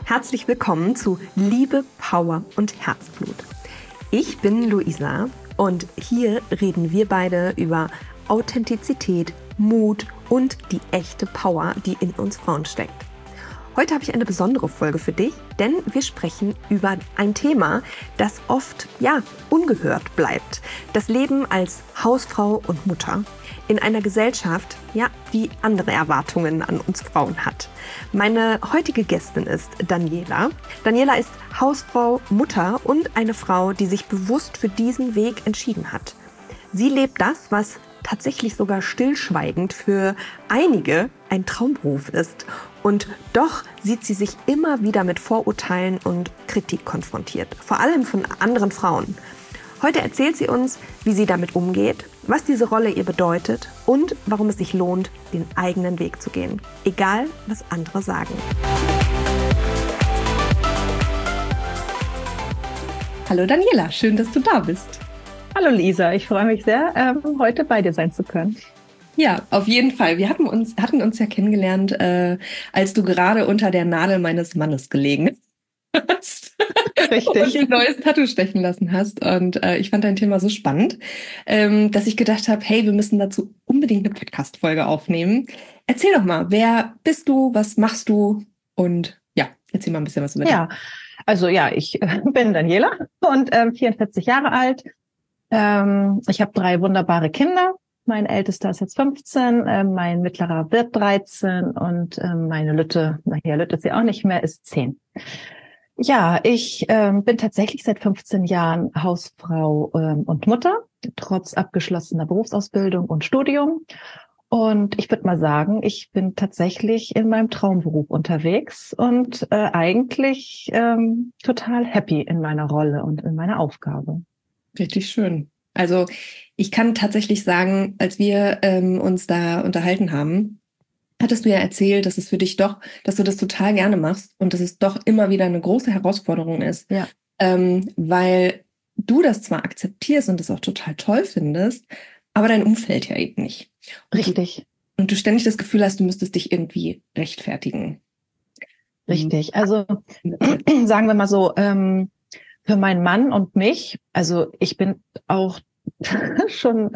Herzlich willkommen zu Liebe, Power und Herzblut. Ich bin Luisa und hier reden wir beide über Authentizität, Mut und die echte Power, die in uns Frauen steckt. Heute habe ich eine besondere Folge für dich, denn wir sprechen über ein Thema, das oft, ungehört bleibt. Das Leben als Hausfrau und Mutter in einer Gesellschaft, die andere Erwartungen an uns Frauen hat. Meine heutige Gästin ist Daniela. Daniela ist Hausfrau, Mutter und eine Frau, die sich bewusst für diesen Weg entschieden hat. Sie lebt das, was tatsächlich sogar stillschweigend für einige ein Traumberuf ist. Und doch sieht sie sich immer wieder mit Vorurteilen und Kritik konfrontiert, vor allem von anderen Frauen. Heute erzählt sie uns, wie sie damit umgeht, was diese Rolle ihr bedeutet und warum es sich lohnt, den eigenen Weg zu gehen, egal was andere sagen. Hallo Daniela, schön, dass du da bist. Hallo Lisa, ich freue mich sehr, heute bei dir sein zu können. Ja, auf jeden Fall. Wir hatten uns ja kennengelernt, als du gerade unter der Nadel meines Mannes gelegen hast. Richtig. Und ein neues Tattoo stechen lassen hast. Und ich fand dein Thema so spannend, dass ich gedacht habe, hey, wir müssen dazu unbedingt eine Podcast-Folge aufnehmen. Erzähl doch mal, wer bist du, was machst du? Und erzähl mal ein bisschen was über dich. Ich bin Daniela und 44 Jahre alt. Ich habe 3 wunderbare Kinder. Mein Ältester ist jetzt 15, mein Mittlerer wird 13 und meine Lütte ist sie auch nicht mehr, ist 10. Ja, ich bin tatsächlich seit 15 Jahren Hausfrau und Mutter, trotz abgeschlossener Berufsausbildung und Studium. Und ich würde mal sagen, ich bin tatsächlich in meinem Traumberuf unterwegs und eigentlich total happy in meiner Rolle und in meiner Aufgabe. Richtig schön. Also ich kann tatsächlich sagen, als wir uns da unterhalten haben, hattest du ja erzählt, dass es für dich doch, dass du das total gerne machst und dass es doch immer wieder eine große Herausforderung ist, weil du das zwar akzeptierst und das auch total toll findest, aber dein Umfeld ja eben nicht. Richtig. Und du ständig das Gefühl hast, du müsstest dich irgendwie rechtfertigen. Richtig. Also sagen wir mal so, für meinen Mann und mich, also ich bin auch schon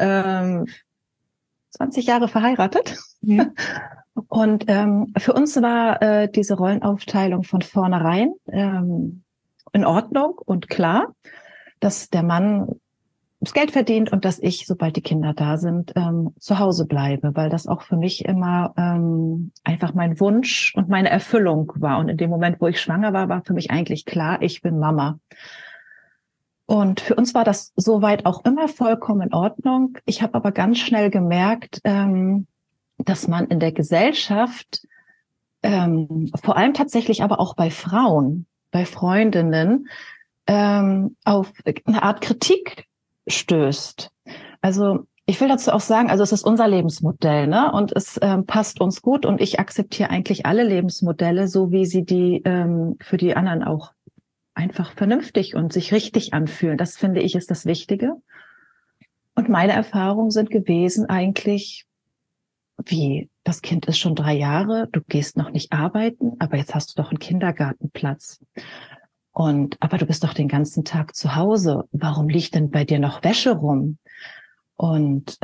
20 Jahre verheiratet. Mhm. Und für uns war diese Rollenaufteilung von vornherein in Ordnung und klar, dass der Mann das Geld verdient und dass ich, sobald die Kinder da sind, zu Hause bleibe, weil das auch für mich immer einfach mein Wunsch und meine Erfüllung war. Und in dem Moment, wo ich schwanger war, war für mich eigentlich klar, ich bin Mama. Und für uns war das soweit auch immer vollkommen in Ordnung. Ich habe aber ganz schnell gemerkt, dass man in der Gesellschaft, vor allem tatsächlich aber auch bei Frauen, bei Freundinnen, auf eine Art Kritik stößt. Also ich will dazu auch sagen, also es ist unser Lebensmodell, ne? Und es passt uns gut und ich akzeptiere eigentlich alle Lebensmodelle, so wie sie die für die anderen auch einfach vernünftig und sich richtig anfühlen. Das finde ich ist das Wichtige. Und meine Erfahrungen sind gewesen eigentlich, wie, das Kind ist schon 3 Jahre, du gehst noch nicht arbeiten, aber jetzt hast du doch einen Kindergartenplatz. Aber du bist doch den ganzen Tag zu Hause. Warum liegt denn bei dir noch Wäsche rum? Und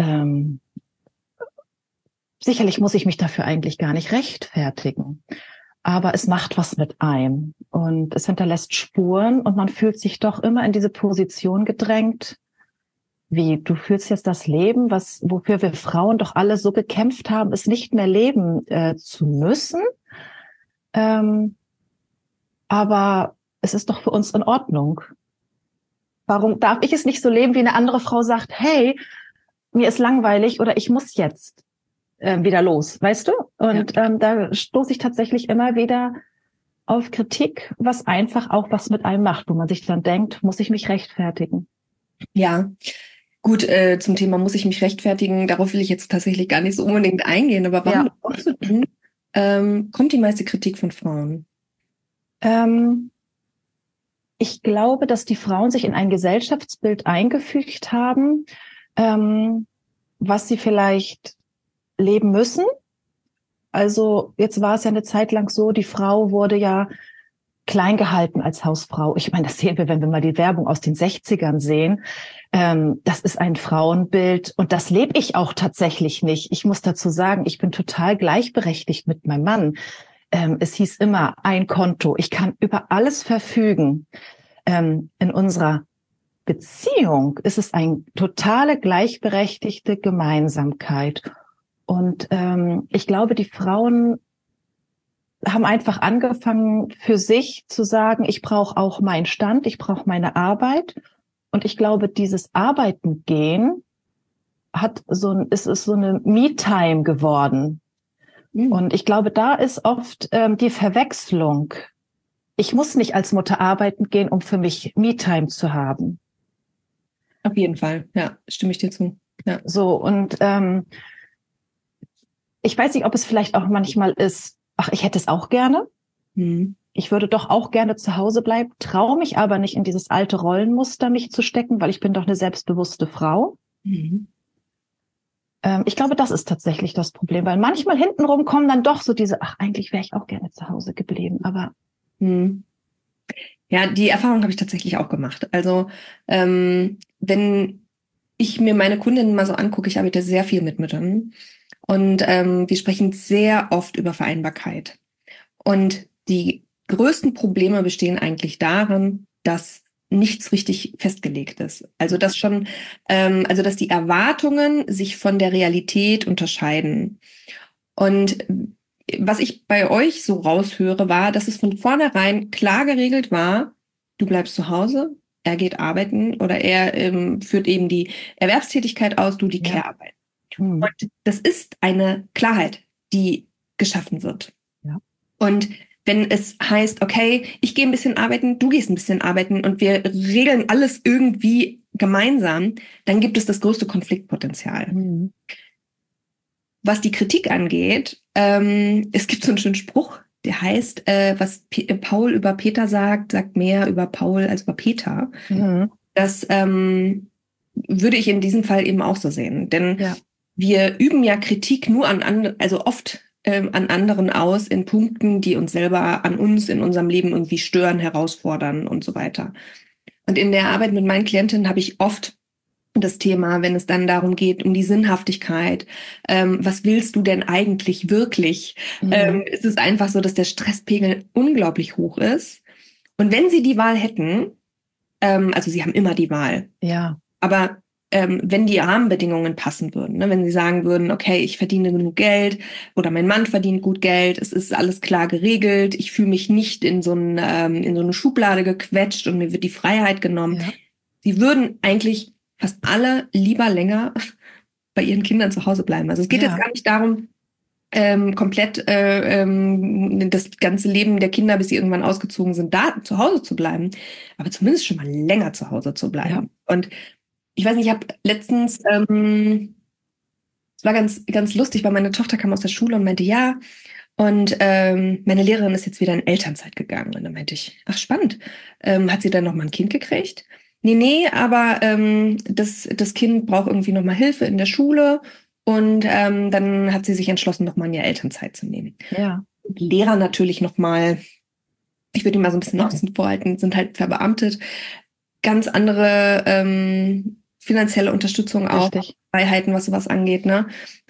sicherlich muss ich mich dafür eigentlich gar nicht rechtfertigen. Aber es macht was mit einem und es hinterlässt Spuren und man fühlt sich doch immer in diese Position gedrängt, wie du fühlst jetzt das Leben, wofür wir Frauen doch alle so gekämpft haben, es nicht mehr leben zu müssen. Aber es ist doch für uns in Ordnung. Warum darf ich es nicht so leben, wie eine andere Frau sagt, hey, mir ist langweilig oder ich muss jetzt wieder los, weißt du? Und da stoße ich tatsächlich immer wieder auf Kritik, was einfach auch was mit einem macht, wo man sich dann denkt, muss ich mich rechtfertigen? Ja, gut, zum Thema muss ich mich rechtfertigen, darauf will ich jetzt tatsächlich gar nicht so unbedingt eingehen, aber warum glaubst du denn, kommt die meiste Kritik von Frauen? Ich glaube, dass die Frauen sich in ein Gesellschaftsbild eingefügt haben, was sie vielleicht leben müssen. Also jetzt war es ja eine Zeit lang so, die Frau wurde ja klein gehalten als Hausfrau. Ich meine, das sehen wir, wenn wir mal die Werbung aus den 60ern sehen. Das ist ein Frauenbild und das lebe ich auch tatsächlich nicht. Ich muss dazu sagen, ich bin total gleichberechtigt mit meinem Mann. Es hieß immer ein Konto. Ich kann über alles verfügen. In unserer Beziehung ist es eine totale gleichberechtigte Gemeinsamkeit. Und ich glaube, die Frauen haben einfach angefangen, für sich zu sagen, ich brauche auch meinen Stand, ich brauche meine Arbeit. Und ich glaube, dieses Arbeiten gehen ist so eine Me-Time geworden. Mhm. Und ich glaube, da ist oft die Verwechslung. Ich muss nicht als Mutter arbeiten gehen, um für mich Me-Time zu haben. Auf jeden Fall, ja, stimme ich dir zu. Ja. So, und ich weiß nicht, ob es vielleicht auch manchmal ist, ach, ich hätte es auch gerne. Mhm. Ich würde doch auch gerne zu Hause bleiben, traue mich aber nicht in dieses alte Rollenmuster mich zu stecken, weil ich bin doch eine selbstbewusste Frau. Mhm. Ich glaube, das ist tatsächlich das Problem, weil manchmal hintenrum kommen dann doch so diese, ach, eigentlich wäre ich auch gerne zu Hause geblieben, aber ja, die Erfahrung habe ich tatsächlich auch gemacht. Also wenn ich mir meine Kundinnen mal so angucke, ich arbeite sehr viel mit Müttern und wir sprechen sehr oft über Vereinbarkeit. Und die größten Probleme bestehen eigentlich darin, dass nichts richtig festgelegt ist. Also dass dass die Erwartungen sich von der Realität unterscheiden. Und was ich bei euch so raushöre, war, dass es von vornherein klar geregelt war, du bleibst zu Hause, er geht arbeiten oder er führt eben die Erwerbstätigkeit aus, du die Care-Arbeit. Und das ist eine Klarheit, die geschaffen wird. Ja. Und wenn es heißt, okay, ich gehe ein bisschen arbeiten, du gehst ein bisschen arbeiten und wir regeln alles irgendwie gemeinsam, dann gibt es das größte Konfliktpotenzial. Mhm. Was die Kritik angeht, es gibt so einen schönen Spruch, der heißt, was Paul über Peter sagt mehr über Paul als über Peter. Mhm. Das würde ich in diesem Fall eben auch so sehen. Denn wir üben ja Kritik nur oft an anderen aus in Punkten, die uns selber an uns in unserem Leben irgendwie stören, herausfordern und so weiter. Und in der Arbeit mit meinen Klientinnen habe ich oft das Thema, wenn es dann darum geht, um die Sinnhaftigkeit. Was willst du denn eigentlich wirklich? Mhm. Es ist einfach so, dass der Stresspegel unglaublich hoch ist. Und wenn sie die Wahl hätten, also sie haben immer die Wahl. Ja. Aber wenn die Rahmenbedingungen passen würden, ne? Wenn sie sagen würden, okay, ich verdiene genug Geld oder mein Mann verdient gut Geld, es ist alles klar geregelt, ich fühle mich nicht in so eine Schublade gequetscht und mir wird die Freiheit genommen. Ja. Sie würden eigentlich fast alle lieber länger bei ihren Kindern zu Hause bleiben. Also es geht jetzt gar nicht darum, komplett das ganze Leben der Kinder, bis sie irgendwann ausgezogen sind, da zu Hause zu bleiben, aber zumindest schon mal länger zu Hause zu bleiben. Ja. Und ich weiß nicht, ich habe letztens, es war ganz, ganz lustig, weil meine Tochter kam aus der Schule und meinte, ja, und meine Lehrerin ist jetzt wieder in Elternzeit gegangen. Und dann meinte ich, ach spannend, hat sie dann noch mal ein Kind gekriegt? Nee, aber das Kind braucht irgendwie noch mal Hilfe in der Schule und dann hat sie sich entschlossen, noch mal eine Elternzeit zu nehmen. Ja. Die Lehrer natürlich noch mal, ich würde die mal so ein bisschen außen vorhalten, sind halt verbeamtet, ganz andere finanzielle Unterstützung auch, Freiheiten, was sowas angeht, ne?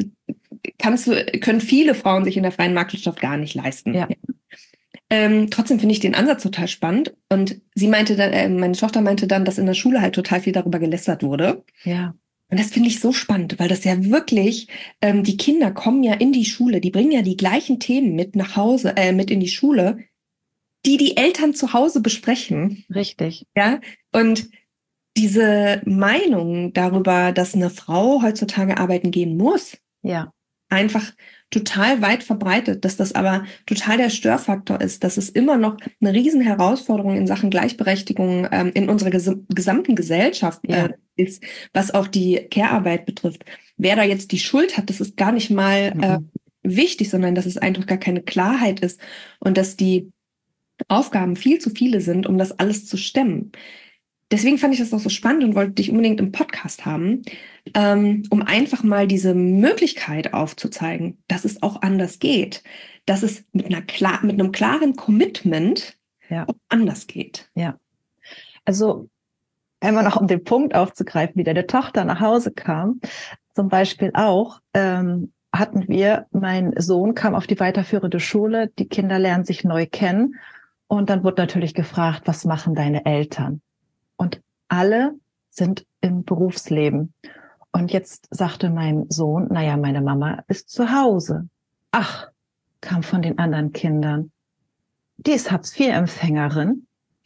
Können viele Frauen sich in der freien Marktwirtschaft gar nicht leisten. Ja. Trotzdem finde ich den Ansatz total spannend. Und sie meinte dann, meine Tochter meinte dann, dass in der Schule halt total viel darüber gelästert wurde. Ja. Und das finde ich so spannend, weil das ja wirklich, die Kinder kommen ja in die Schule, die bringen ja die gleichen Themen mit nach Hause, mit in die Schule, die Eltern zu Hause besprechen. Richtig. Ja. Und diese Meinung darüber, dass eine Frau heutzutage arbeiten gehen muss, einfach total weit verbreitet, dass das aber total der Störfaktor ist, dass es immer noch eine riesen Herausforderung in Sachen Gleichberechtigung in unserer gesamten Gesellschaft ist, was auch die Care-Arbeit betrifft. Wer da jetzt die Schuld hat, das ist gar nicht mal wichtig, sondern dass es einfach gar keine Klarheit ist und dass die Aufgaben viel zu viele sind, um das alles zu stemmen. Deswegen fand ich das auch so spannend und wollte dich unbedingt im Podcast haben, um einfach mal diese Möglichkeit aufzuzeigen, dass es auch anders geht. Dass es mit einem klaren Commitment Ja. Anders geht. Ja. Also einmal noch, um den Punkt aufzugreifen, wie deine Tochter nach Hause kam, zum Beispiel auch, hatten wir, mein Sohn kam auf die weiterführende Schule, die Kinder lernen sich neu kennen und dann wurde natürlich gefragt, was machen deine Eltern? Und alle sind im Berufsleben. Und jetzt sagte mein Sohn, naja, meine Mama ist zu Hause. Ach, kam von den anderen Kindern. Die ist Hartz-IV-Empfängerin.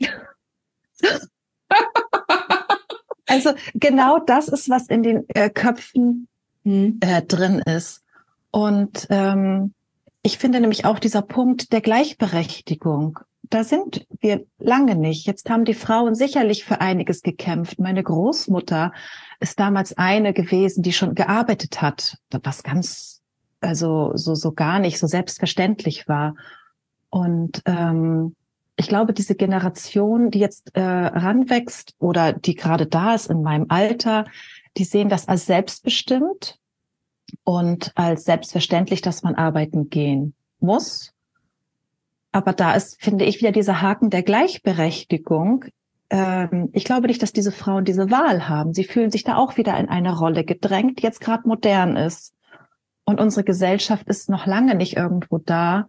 Also genau das ist, was in den Köpfen drin ist. Und ich finde nämlich auch dieser Punkt der Gleichberechtigung, da sind wir lange nicht. Jetzt haben die Frauen sicherlich für einiges gekämpft. Meine Großmutter ist damals eine gewesen, die schon gearbeitet hat, was ganz, also so gar nicht so selbstverständlich war. Und ich glaube, diese Generation, die jetzt ranwächst oder die gerade da ist in meinem Alter, die sehen das als selbstbestimmt und als selbstverständlich, dass man arbeiten gehen muss. Aber da ist, finde ich, wieder dieser Haken der Gleichberechtigung. Ich glaube nicht, dass diese Frauen diese Wahl haben. Sie fühlen sich da auch wieder in eine Rolle gedrängt, die jetzt gerade modern ist. Und unsere Gesellschaft ist noch lange nicht irgendwo da,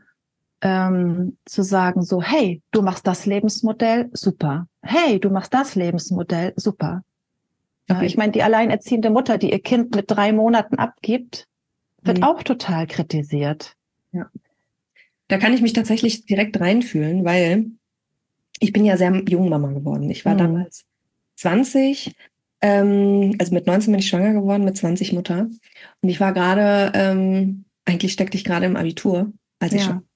zu sagen so, hey, du machst das Lebensmodell, super. Hey, du machst das Lebensmodell, super. Ich meine, die alleinerziehende Mutter, die ihr Kind mit 3 Monaten abgibt, wird auch total kritisiert. Ja. Da kann ich mich tatsächlich direkt reinfühlen, weil ich bin ja sehr jung Mama geworden. Ich war damals 20, also mit 19 bin ich schwanger geworden, mit 20 Mutter. Und ich war gerade, eigentlich steckte ich gerade im Abitur, als ich schon.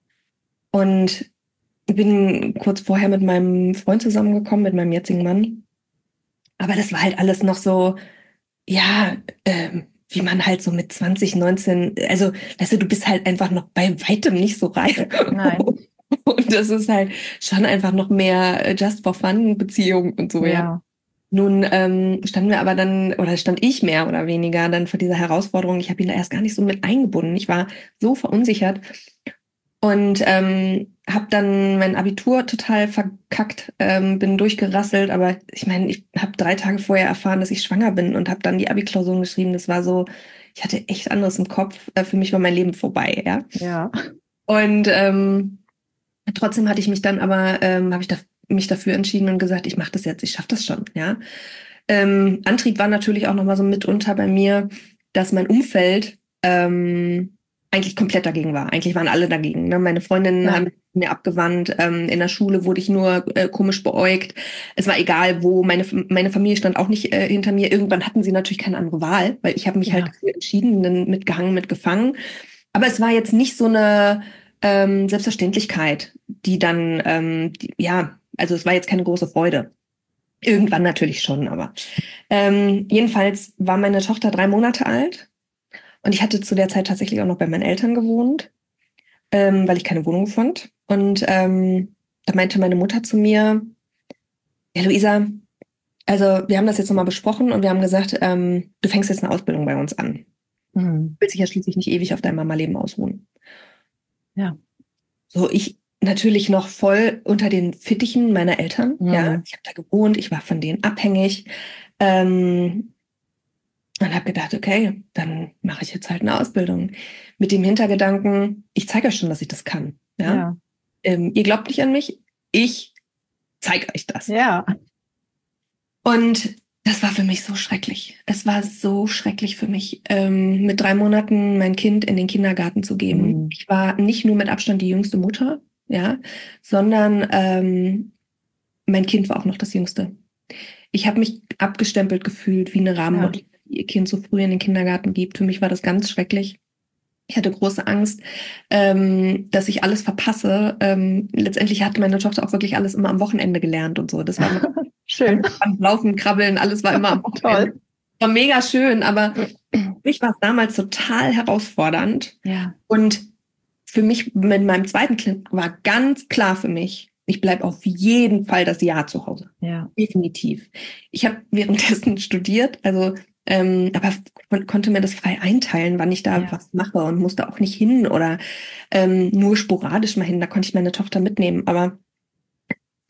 Und bin kurz vorher mit meinem Freund zusammengekommen, mit meinem jetzigen Mann. Aber das war halt alles noch so, ja, wie man halt so mit 20, 19, also, weißt du bist halt einfach noch bei weitem nicht so reif. Nein. Und das ist halt schon einfach noch mehr Just for Fun Beziehung und so, ja. Nun standen wir aber dann, oder stand ich mehr oder weniger dann vor dieser Herausforderung. Ich habe ihn da erst gar nicht so mit eingebunden. Ich war so verunsichert. Und habe dann mein Abitur total verkackt, bin durchgerasselt, aber ich meine, ich habe 3 Tage vorher erfahren, dass ich schwanger bin und habe dann die Abi-Klausuren geschrieben. Das war so, ich hatte echt anderes im Kopf. Für mich war mein Leben vorbei, ja. Ja. Und trotzdem hatte ich mich dann aber, habe ich mich dafür entschieden und gesagt, ich mache das jetzt, ich schaffe das schon, ja. Antrieb war natürlich auch nochmal so mitunter bei mir, dass mein Umfeld eigentlich komplett dagegen war. Eigentlich waren alle dagegen. Ne? Meine Freundinnen haben mir abgewandt. In der Schule wurde ich nur komisch beäugt. Es war egal, wo. Meine Familie stand auch nicht hinter mir. Irgendwann hatten sie natürlich keine andere Wahl, weil ich habe mich halt dafür entschieden, dann mitgehangen, mitgefangen. Aber es war jetzt nicht so eine Selbstverständlichkeit, die dann, also es war jetzt keine große Freude. Irgendwann natürlich schon, aber jedenfalls war meine Tochter 3 Monate alt. Und ich hatte zu der Zeit tatsächlich auch noch bei meinen Eltern gewohnt, weil ich keine Wohnung fand. Und da meinte meine Mutter zu mir, ja, Luisa, also wir haben das jetzt nochmal besprochen und wir haben gesagt, du fängst jetzt eine Ausbildung bei uns an. Du willst dich ja schließlich nicht ewig auf dein Mama-Leben ausruhen. Ja. So, ich natürlich noch voll unter den Fittichen meiner Eltern. Ja, ich habe da gewohnt, ich war von denen abhängig. Und habe gedacht, okay, dann mache ich jetzt halt eine Ausbildung. Mit dem Hintergedanken, ich zeige euch schon, dass ich das kann. Ja? Ihr glaubt nicht an mich, ich zeige euch das. Ja. Und das war für mich so schrecklich. Es war so schrecklich für mich, mit 3 Monaten mein Kind in den Kindergarten zu geben. Ich war nicht nur mit Abstand die jüngste Mutter, ja, sondern mein Kind war auch noch das Jüngste. Ich habe mich abgestempelt gefühlt wie eine Rahmenmutter, die ihr Kind so früh in den Kindergarten gibt. Für mich war das ganz schrecklich. Ich hatte große Angst, dass ich alles verpasse. Letztendlich hat meine Tochter auch wirklich alles immer am Wochenende gelernt und so. Das war immer schön. Am Laufen, Krabbeln, alles war immer am Wochenende. Toll. War mega schön, aber für mich war es damals total herausfordernd. Ja. Und für mich mit meinem zweiten Kind war ganz klar für mich, ich bleibe auf jeden Fall das Jahr zu Hause. Ja. Definitiv. Ich habe währenddessen studiert, also aber konnte mir das frei einteilen, wann ich da was mache und musste auch nicht hin oder nur sporadisch mal hin. Da konnte ich meine Tochter mitnehmen. Aber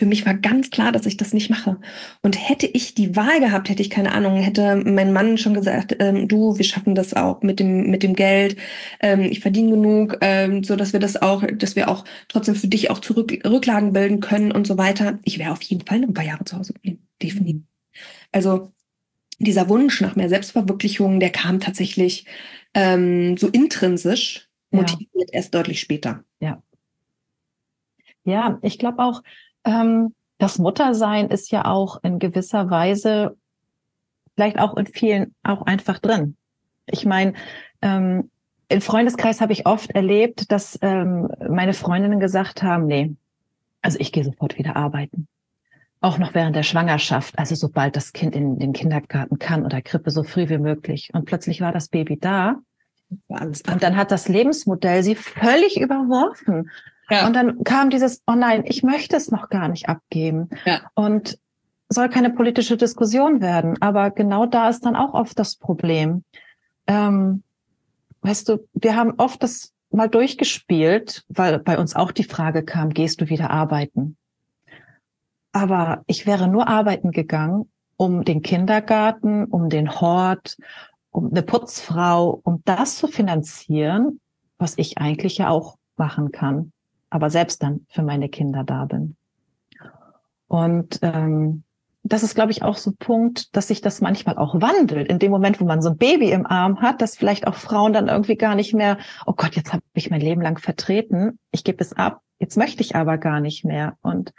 für mich war ganz klar, dass ich das nicht mache. Und hätte ich die Wahl gehabt, hätte ich keine Ahnung, hätte mein Mann schon gesagt, du, wir schaffen das auch mit dem Geld. Ich verdiene genug, so dass wir auch trotzdem für dich auch Rücklagen bilden können und so weiter. Ich wäre auf jeden Fall noch ein paar Jahre zu Hause geblieben. Definitiv. Also dieser Wunsch nach mehr Selbstverwirklichung, der kam tatsächlich so intrinsisch, motiviert erst deutlich später. Ja. Ja, ich glaube auch, das Muttersein ist ja auch in gewisser Weise vielleicht auch in vielen auch einfach drin. Ich meine, im Freundeskreis habe ich oft erlebt, dass meine Freundinnen gesagt haben, nee, also ich gehe sofort wieder arbeiten. Auch noch während der Schwangerschaft, also sobald das Kind in den Kindergarten kann oder Krippe, so früh wie möglich. Und plötzlich war das Baby da. Und dann hat das Lebensmodell sie völlig überworfen. Ja. Und dann kam dieses, oh nein, ich möchte es noch gar nicht abgeben. Ja. Und soll keine politische Diskussion werden. Aber genau da ist dann auch oft das Problem. Weißt du, wir haben oft das mal durchgespielt, weil bei uns auch die Frage kam, gehst du wieder arbeiten? Aber ich wäre nur arbeiten gegangen, um den Kindergarten, um den Hort, um eine Putzfrau, um das zu finanzieren, was ich eigentlich ja auch machen kann, aber selbst dann für meine Kinder da bin. Und das ist, glaube ich, auch so ein Punkt, dass sich das manchmal auch wandelt. In dem Moment, wo man so ein Baby im Arm hat, dass vielleicht auch Frauen dann irgendwie gar nicht mehr, oh Gott, jetzt habe ich mein Leben lang vertreten, ich gebe es ab, jetzt möchte ich aber gar nicht mehr. Und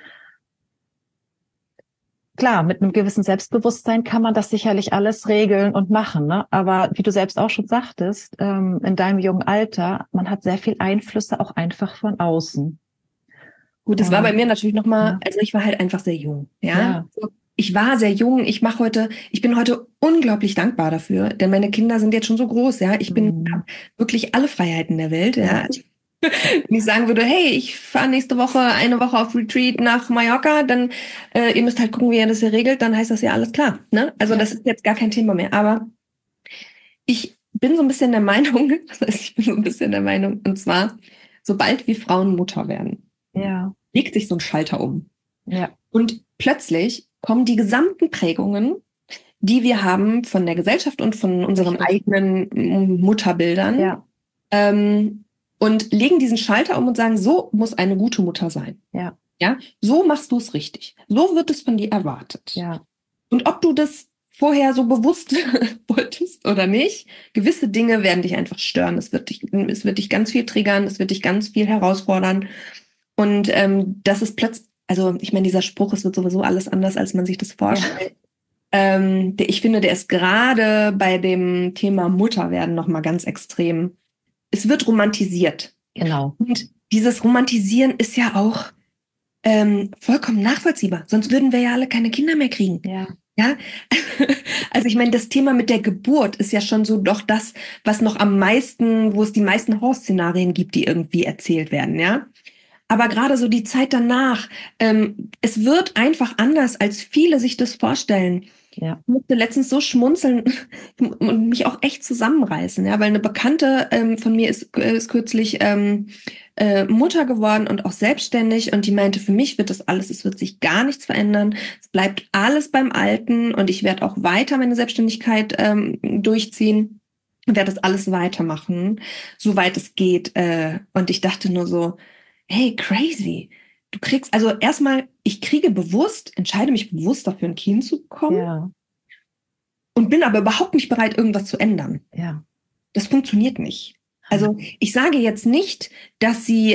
klar, mit einem gewissen Selbstbewusstsein kann man das sicherlich alles regeln und machen, ne? Aber wie du selbst auch schon sagtest, in deinem jungen Alter, man hat sehr viel Einflüsse auch einfach von außen. Gut, das war bei mir natürlich nochmal, also ich war halt einfach sehr jung, ja. Ich war sehr jung, ich bin heute unglaublich dankbar dafür, denn meine Kinder sind jetzt schon so groß, ja. Ich hab wirklich alle Freiheiten der Welt, ja. Wenn ich sagen würde, hey, ich fahre nächste Woche eine Woche auf Retreat nach Mallorca, dann ihr müsst halt gucken, wie ihr das hier regelt, dann heißt das ja alles klar, ne? Also das ist jetzt gar kein Thema mehr, aber ich bin so ein bisschen der Meinung, und zwar, sobald wir Frauen Mutter werden, legt sich so ein Schalter um. Ja. Und plötzlich kommen die gesamten Prägungen, die wir haben von der Gesellschaft und von unseren eigenen Mutterbildern, und legen diesen Schalter um und sagen, so muss eine gute Mutter sein. Ja. Ja, so machst du es richtig. So wird es von dir erwartet. Ja. Und ob du das vorher so bewusst wolltest oder nicht, gewisse Dinge werden dich einfach stören. Es wird dich ganz viel triggern, es wird dich ganz viel herausfordern. Und das ist plötzlich, also ich meine, dieser Spruch, es wird sowieso alles anders, als man sich das vorstellt. Ja. Ich finde, der ist gerade bei dem Thema Mutterwerden nochmal ganz extrem. Es wird romantisiert. Genau. Und dieses Romantisieren ist ja auch vollkommen nachvollziehbar. Sonst würden wir ja alle keine Kinder mehr kriegen. Ja. Ja. Also ich meine, das Thema mit der Geburt ist ja schon so doch das, was noch am meisten, wo es die meisten Horrorszenarien gibt, die irgendwie erzählt werden, ja. Aber gerade so die Zeit danach, es wird einfach anders, als viele sich das vorstellen. Ja. Ich musste letztens so schmunzeln und mich auch echt zusammenreißen, ja, weil eine Bekannte von mir ist kürzlich Mutter geworden und auch selbstständig und die meinte, für mich wird es wird sich gar nichts verändern, es bleibt alles beim Alten und ich werde auch weiter meine Selbstständigkeit durchziehen und werde das alles weitermachen, soweit es geht. Und ich dachte nur so, hey, crazy. Du kriegst, also erstmal, entscheide mich bewusst dafür, ein Kind zu bekommen und bin aber überhaupt nicht bereit, irgendwas zu ändern. Ja. Das funktioniert nicht. Also ich sage jetzt nicht, dass sie,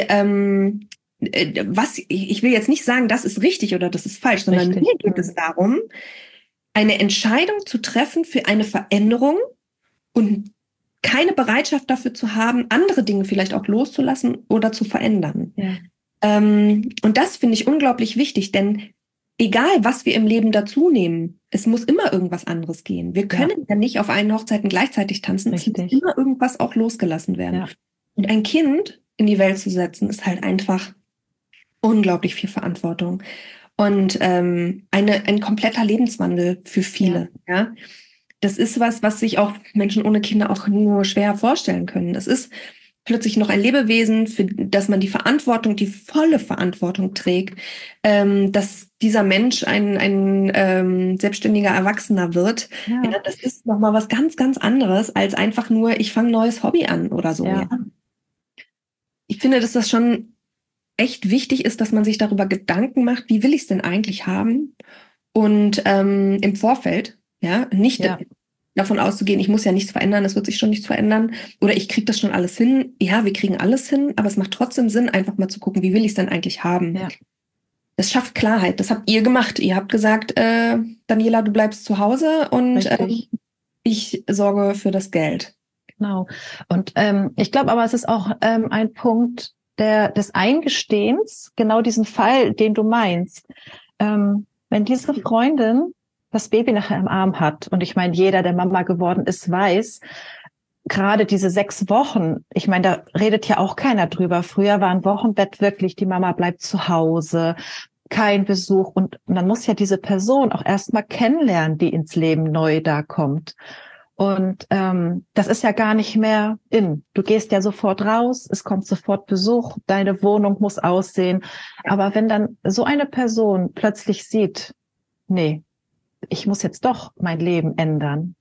ich will jetzt nicht sagen, das ist richtig oder das ist falsch, sondern mir geht es darum, eine Entscheidung zu treffen für eine Veränderung und keine Bereitschaft dafür zu haben, andere Dinge vielleicht auch loszulassen oder zu verändern. Ja. Und das finde ich unglaublich wichtig, denn egal, was wir im Leben dazu nehmen, es muss immer irgendwas anderes gehen. Wir können ja nicht auf allen Hochzeiten gleichzeitig tanzen. Richtig. Es muss immer irgendwas auch losgelassen werden. Ja. Und ein Kind in die Welt zu setzen, ist halt einfach unglaublich viel Verantwortung. Und ein kompletter Lebenswandel für viele. Ja. Das ist was sich auch Menschen ohne Kinder auch nur schwer vorstellen können. Das ist plötzlich noch ein Lebewesen, für das man die volle Verantwortung trägt, dass dieser Mensch ein selbstständiger Erwachsener wird. Ja. Ja, das ist nochmal was ganz, ganz anderes als einfach nur, ich fange ein neues Hobby an oder so. Ja. Ja. Ich finde, dass das schon echt wichtig ist, dass man sich darüber Gedanken macht, wie will ich es denn eigentlich haben? Und im Vorfeld, ja, nicht davon auszugehen, ich muss ja nichts verändern, es wird sich schon nichts verändern oder ich kriege das schon alles hin. Ja, wir kriegen alles hin, aber es macht trotzdem Sinn, einfach mal zu gucken, wie will ich es denn eigentlich haben? Ja. Das schafft Klarheit, das habt ihr gemacht. Ihr habt gesagt, Daniela, du bleibst zu Hause und ich sorge für das Geld. Genau. Und ich glaube aber, es ist auch ein Punkt des Eingestehens, genau diesen Fall, den du meinst. Wenn diese Freundin das Baby nachher im Arm hat, und ich meine, jeder, der Mama geworden ist, weiß, gerade diese 6 Wochen, ich meine, da redet ja auch keiner drüber. Früher war ein Wochenbett wirklich, die Mama bleibt zu Hause, kein Besuch. Und man muss ja diese Person auch erstmal kennenlernen, die ins Leben neu da kommt. Und das ist ja gar nicht mehr in. Du gehst ja sofort raus, es kommt sofort Besuch, deine Wohnung muss aussehen. Aber wenn dann so eine Person plötzlich sieht, nee, ich muss jetzt doch mein Leben ändern,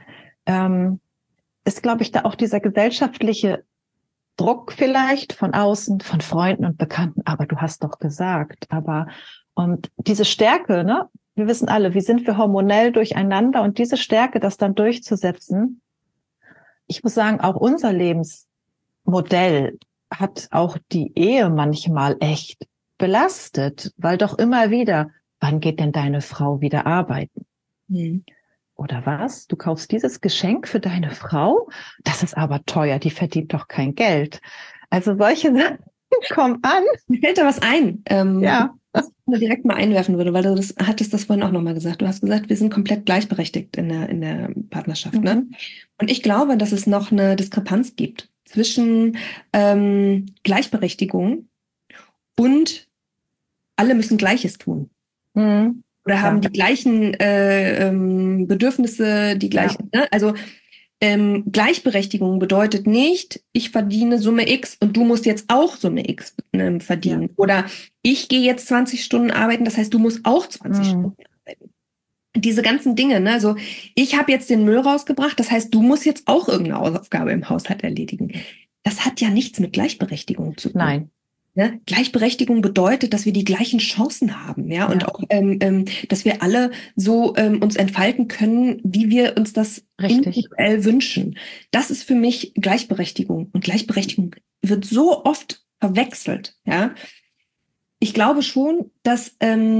ist, glaube ich, da auch dieser gesellschaftliche Druck vielleicht von außen, von Freunden und Bekannten. Aber du hast doch gesagt, und diese Stärke, ne? Wir wissen alle, wie sind wir hormonell durcheinander, und diese Stärke, das dann durchzusetzen. Ich muss sagen, auch unser Lebensmodell hat auch die Ehe manchmal echt belastet, weil doch immer wieder, wann geht denn deine Frau wieder arbeiten? Oder was? Du kaufst dieses Geschenk für deine Frau? Das ist aber teuer, die verdient doch kein Geld. Also solche Sachen kommen an. Mir fällt da was ein. Was ich direkt mal einwerfen würde, weil du hattest das vorhin auch nochmal gesagt. Du hast gesagt, wir sind komplett gleichberechtigt in der Partnerschaft. Ne? Und ich glaube, dass es noch eine Diskrepanz gibt zwischen Gleichberechtigung und alle müssen Gleiches tun. Oder haben die gleichen Bedürfnisse, die gleichen. Ne? Also Gleichberechtigung bedeutet nicht, ich verdiene Summe X und du musst jetzt auch Summe X verdienen. Ja. Oder ich gehe jetzt 20 Stunden arbeiten, das heißt, du musst auch 20 Stunden arbeiten. Diese ganzen Dinge, ne? Also ich habe jetzt den Müll rausgebracht, das heißt, du musst jetzt auch irgendeine Hausaufgabe im Haushalt erledigen. Das hat ja nichts mit Gleichberechtigung zu tun. Nein. Ne? Gleichberechtigung bedeutet, dass wir die gleichen Chancen haben, ja, und auch, dass wir alle so uns entfalten können, wie wir uns das individuell wünschen. Das ist für mich Gleichberechtigung. Und Gleichberechtigung wird so oft verwechselt, ja. Ich glaube schon, dass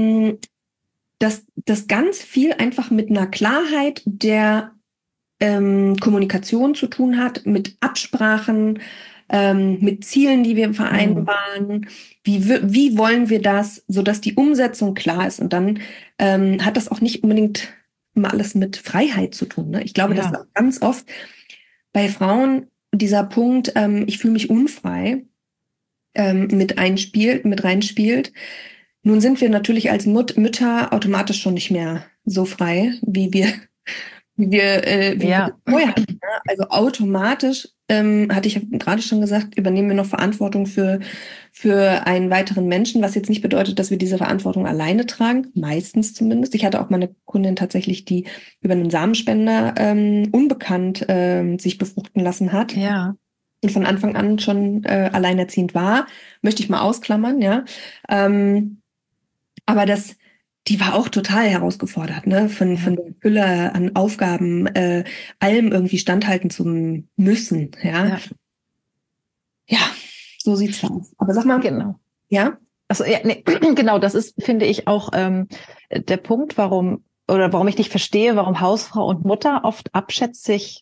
das ganz viel einfach mit einer Klarheit der Kommunikation zu tun hat, mit Absprachen, mit Zielen, die wir vereinbaren, wie wollen wir das, sodass die Umsetzung klar ist. Und dann hat das auch nicht unbedingt immer alles mit Freiheit zu tun. Ne? Ich glaube, dass auch ganz oft bei Frauen dieser Punkt, ich fühle mich unfrei, mit reinspielt. Nun sind wir natürlich als Mütter automatisch schon nicht mehr so frei, wie wir vorher hatten. Also automatisch, hatte ich gerade schon gesagt, übernehmen wir noch Verantwortung für einen weiteren Menschen, was jetzt nicht bedeutet, dass wir diese Verantwortung alleine tragen, meistens zumindest. Ich hatte auch mal eine Kundin tatsächlich, die über einen Samenspender unbekannt sich befruchten lassen hat. Ja. Und von Anfang an schon alleinerziehend war, möchte ich mal ausklammern, ja. Aber die war auch total herausgefordert, ne, von der Fülle an Aufgaben, allem irgendwie standhalten zu müssen, ja. Ja, so sieht's aus. Aber sag mal, genau. Ja? Also ja, nee, genau, das ist, finde ich, auch der Punkt, warum ich nicht verstehe, warum Hausfrau und Mutter oft abschätzig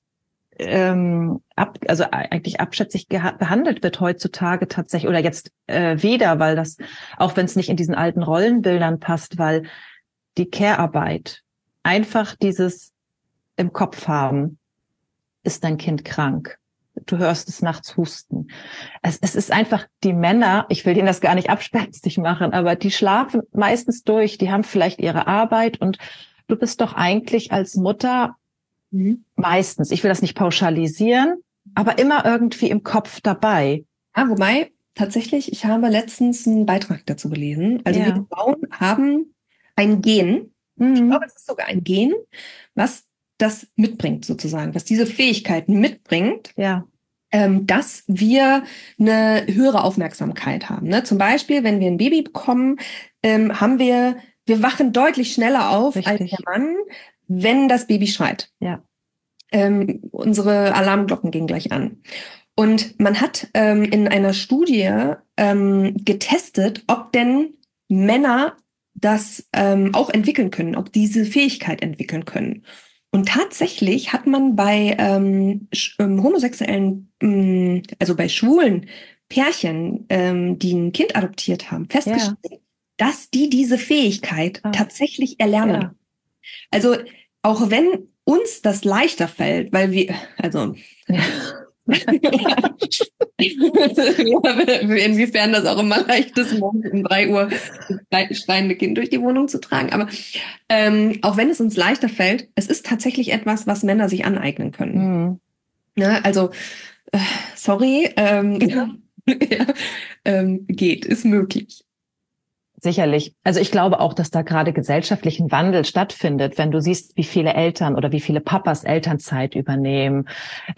behandelt wird heutzutage tatsächlich, oder jetzt wieder, weil das, auch wenn es nicht in diesen alten Rollenbildern passt, weil die Care-Arbeit, einfach dieses im Kopf haben, ist dein Kind krank? Du hörst es nachts husten. Es ist einfach, die Männer, ich will denen das gar nicht abspenstig machen, aber die schlafen meistens durch, die haben vielleicht ihre Arbeit, und du bist doch eigentlich als Mutter meistens, ich will das nicht pauschalisieren, aber immer irgendwie im Kopf dabei. Ja, wobei, tatsächlich, ich habe letztens einen Beitrag dazu gelesen. Also wir Frauen haben ein Gen, ich glaube, es ist sogar ein Gen, was das mitbringt sozusagen, was diese Fähigkeiten mitbringt, dass wir eine höhere Aufmerksamkeit haben. Ne? Zum Beispiel, wenn wir ein Baby bekommen, wir wachen deutlich schneller auf als der Mann, wenn das Baby schreit. Ja. Unsere Alarmglocken gehen gleich an. Und man hat in einer Studie getestet, ob denn Männer das auch entwickeln können, ob diese Fähigkeit entwickeln können. Und tatsächlich hat man bei homosexuellen, also bei schwulen Pärchen, die ein Kind adoptiert haben, festgestellt, dass die diese Fähigkeit tatsächlich erlernen. Ja. Also auch wenn uns das leichter fällt, weil wir, inwiefern das auch immer leicht ist, morgens um 3 Uhr das schreiende Kind durch die Wohnung zu tragen. Aber auch wenn es uns leichter fällt, es ist tatsächlich etwas, was Männer sich aneignen können. Mhm. Ja, also, sorry, geht, ist möglich. Sicherlich. Also ich glaube auch, dass da gerade gesellschaftlich ein Wandel stattfindet, wenn du siehst, wie viele Eltern oder wie viele Papas Elternzeit übernehmen.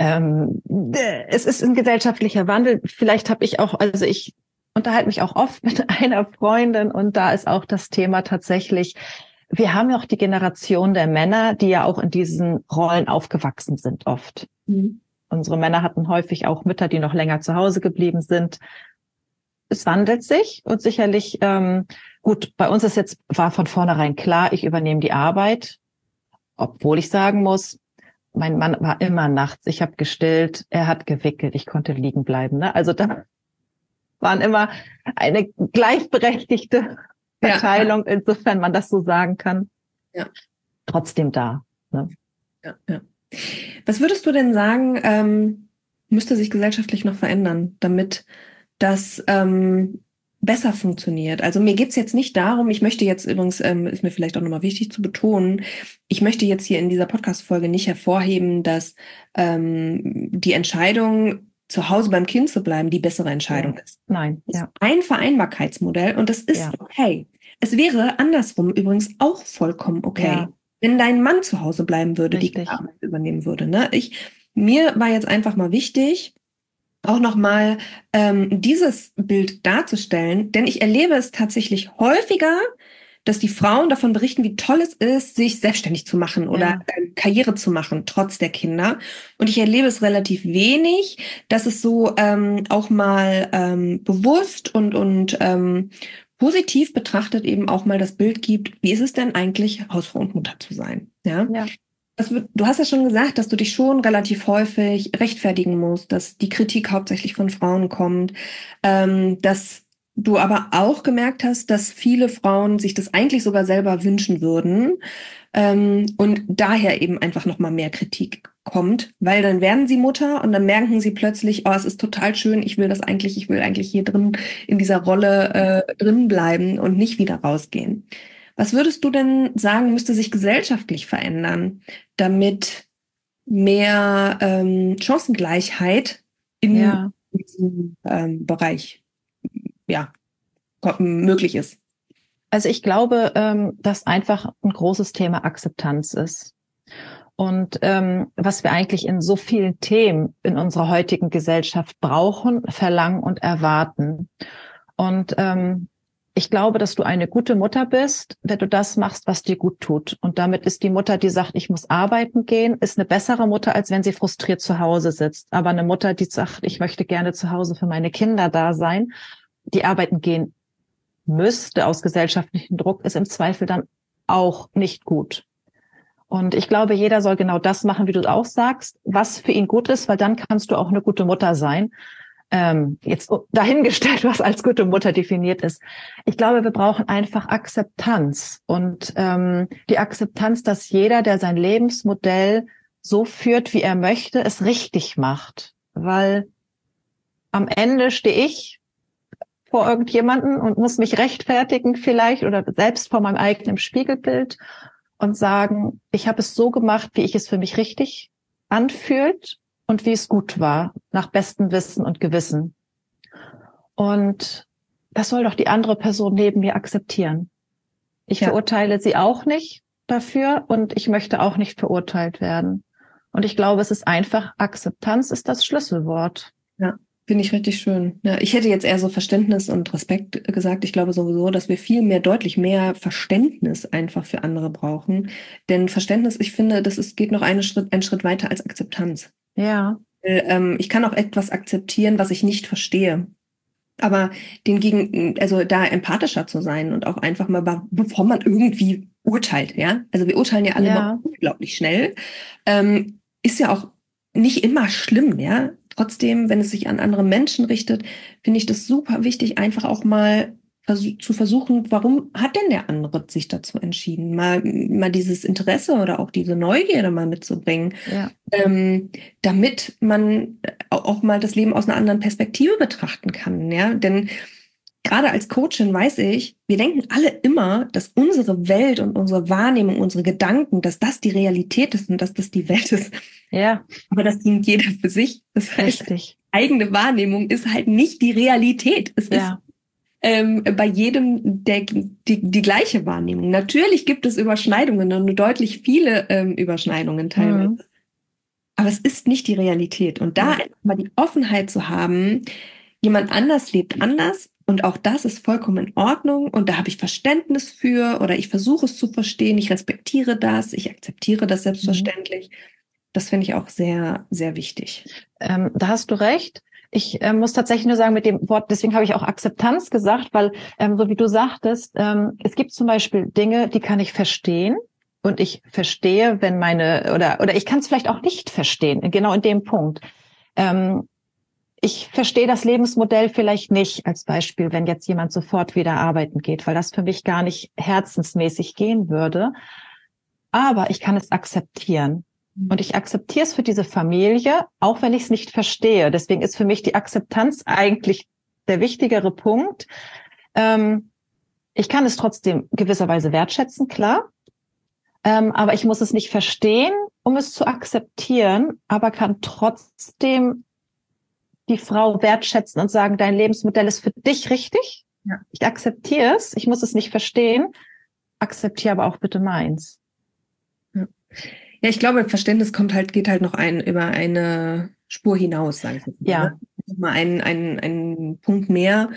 Es ist ein gesellschaftlicher Wandel. Vielleicht habe ich auch, also ich unterhalte mich auch oft mit einer Freundin und da ist auch das Thema tatsächlich, wir haben ja auch die Generation der Männer, die ja auch in diesen Rollen aufgewachsen sind oft. Mhm. Unsere Männer hatten häufig auch Mütter, die noch länger zu Hause geblieben sind. Es wandelt sich und sicherlich, gut, bei uns war von vornherein klar, ich übernehme die Arbeit, obwohl ich sagen muss, mein Mann war immer nachts, ich habe gestillt, er hat gewickelt, ich konnte liegen bleiben. Ne? Also da waren immer eine gleichberechtigte Verteilung, insofern man das so sagen kann. Ja. Trotzdem da. Ne? Ja. Was würdest du denn sagen, müsste sich gesellschaftlich noch verändern, damit das besser funktioniert? Also mir geht's jetzt nicht darum, ich möchte jetzt übrigens, ist mir vielleicht auch nochmal wichtig zu betonen, ich möchte jetzt hier in dieser Podcast-Folge nicht hervorheben, dass die Entscheidung, zu Hause beim Kind zu bleiben, die bessere Entscheidung ist. Nein. Es ist ein Vereinbarkeitsmodell und das ist okay. Es wäre andersrum übrigens auch vollkommen okay, wenn dein Mann zu Hause bleiben würde, die Arbeit übernehmen würde. Ne? Mir war jetzt einfach mal wichtig, auch nochmal dieses Bild darzustellen, denn ich erlebe es tatsächlich häufiger, dass die Frauen davon berichten, wie toll es ist, sich selbstständig zu machen oder Karriere zu machen, trotz der Kinder. Und ich erlebe es relativ wenig, dass es so auch mal bewusst und positiv betrachtet eben auch mal das Bild gibt, wie ist es denn eigentlich, Hausfrau und Mutter zu sein? Ja. Du hast ja schon gesagt, dass du dich schon relativ häufig rechtfertigen musst, dass die Kritik hauptsächlich von Frauen kommt, dass du aber auch gemerkt hast, dass viele Frauen sich das eigentlich sogar selber wünschen würden und daher eben einfach nochmal mehr Kritik kommt, weil dann werden sie Mutter und dann merken sie plötzlich, oh, es ist total schön, ich will eigentlich hier drin in dieser Rolle drin bleiben und nicht wieder rausgehen. Was würdest du denn sagen, müsste sich gesellschaftlich verändern, damit mehr Chancengleichheit in diesem Bereich möglich ist? Also ich glaube, dass einfach ein großes Thema Akzeptanz ist. Und was wir eigentlich in so vielen Themen in unserer heutigen Gesellschaft brauchen, verlangen und erwarten. Und ich glaube, dass du eine gute Mutter bist, wenn du das machst, was dir gut tut. Und damit ist die Mutter, die sagt, ich muss arbeiten gehen, ist eine bessere Mutter, als wenn sie frustriert zu Hause sitzt. Aber eine Mutter, die sagt, ich möchte gerne zu Hause für meine Kinder da sein, die arbeiten gehen müsste aus gesellschaftlichem Druck, ist im Zweifel dann auch nicht gut. Und ich glaube, jeder soll genau das machen, wie du auch sagst, was für ihn gut ist, weil dann kannst du auch eine gute Mutter sein. Jetzt dahingestellt, was als gute Mutter definiert ist. Ich glaube, wir brauchen einfach Akzeptanz und die Akzeptanz, dass jeder, der sein Lebensmodell so führt, wie er möchte, es richtig macht. Weil am Ende stehe ich vor irgendjemanden und muss mich rechtfertigen vielleicht oder selbst vor meinem eigenen Spiegelbild und sagen, ich habe es so gemacht, wie ich es für mich richtig anfühlt. und wie es gut war, nach bestem Wissen und Gewissen. Und das soll doch die andere Person neben mir akzeptieren. Ich verurteile sie auch nicht dafür und ich möchte auch nicht verurteilt werden. Und ich glaube, es ist einfach, Akzeptanz ist das Schlüsselwort. Ja, finde ich richtig schön. Ja, ich hätte jetzt eher so Verständnis und Respekt gesagt. Ich glaube sowieso, dass wir deutlich mehr Verständnis einfach für andere brauchen. Denn Verständnis, ich finde, geht noch einen Schritt weiter als Akzeptanz. Ja. Ich kann auch etwas akzeptieren, was ich nicht verstehe. Aber also da empathischer zu sein und auch einfach mal, bevor man irgendwie urteilt, ja. Also wir urteilen ja alle immer unglaublich schnell. Ist ja auch nicht immer schlimm, ja. Trotzdem, wenn es sich an andere Menschen richtet, finde ich das super wichtig, einfach auch mal zu versuchen, warum hat denn der andere sich dazu entschieden? Mal dieses Interesse oder auch diese Neugierde mal mitzubringen, damit man auch mal das Leben aus einer anderen Perspektive betrachten kann, ja. Denn gerade als Coachin weiß ich, wir denken alle immer, dass unsere Welt und unsere Wahrnehmung, unsere Gedanken, dass das die Realität ist und dass das die Welt ist. Ja. Aber das dient jeder für sich. Das heißt, eigene Wahrnehmung ist halt nicht die Realität. Es ist bei jedem die gleiche Wahrnehmung. Natürlich gibt es Überschneidungen und deutlich viele Überschneidungen teilweise. Mhm. Aber es ist nicht die Realität. Und da einfach mal die Offenheit zu haben, jemand anders lebt anders und auch das ist vollkommen in Ordnung und da habe ich Verständnis für oder ich versuche es zu verstehen, ich respektiere das, ich akzeptiere das selbstverständlich. Das finde ich auch sehr, sehr wichtig. Da hast du recht. Ich muss tatsächlich nur sagen mit dem Wort, deswegen habe ich auch Akzeptanz gesagt, weil so wie du sagtest, es gibt zum Beispiel Dinge, die kann ich verstehen. Und ich verstehe, wenn oder ich kann es vielleicht auch nicht verstehen, genau in dem Punkt. Ich verstehe das Lebensmodell vielleicht nicht, als Beispiel, wenn jetzt jemand sofort wieder arbeiten geht, weil das für mich gar nicht herzensmäßig gehen würde. Aber ich kann es akzeptieren. Und ich akzeptiere es für diese Familie, auch wenn ich es nicht verstehe. Deswegen ist für mich die Akzeptanz eigentlich der wichtigere Punkt. Ich kann es trotzdem gewisserweise wertschätzen, klar. Aber ich muss es nicht verstehen, um es zu akzeptieren, aber kann trotzdem die Frau wertschätzen und sagen, dein Lebensmodell ist für dich richtig. Ja. Ich akzeptiere es, ich muss es nicht verstehen, akzeptiere aber auch bitte meins. Ja, ich glaube, Verständnis geht halt noch über eine Spur hinaus, sage ich jetzt mal. Ja. Nochmal ein Punkt mehr.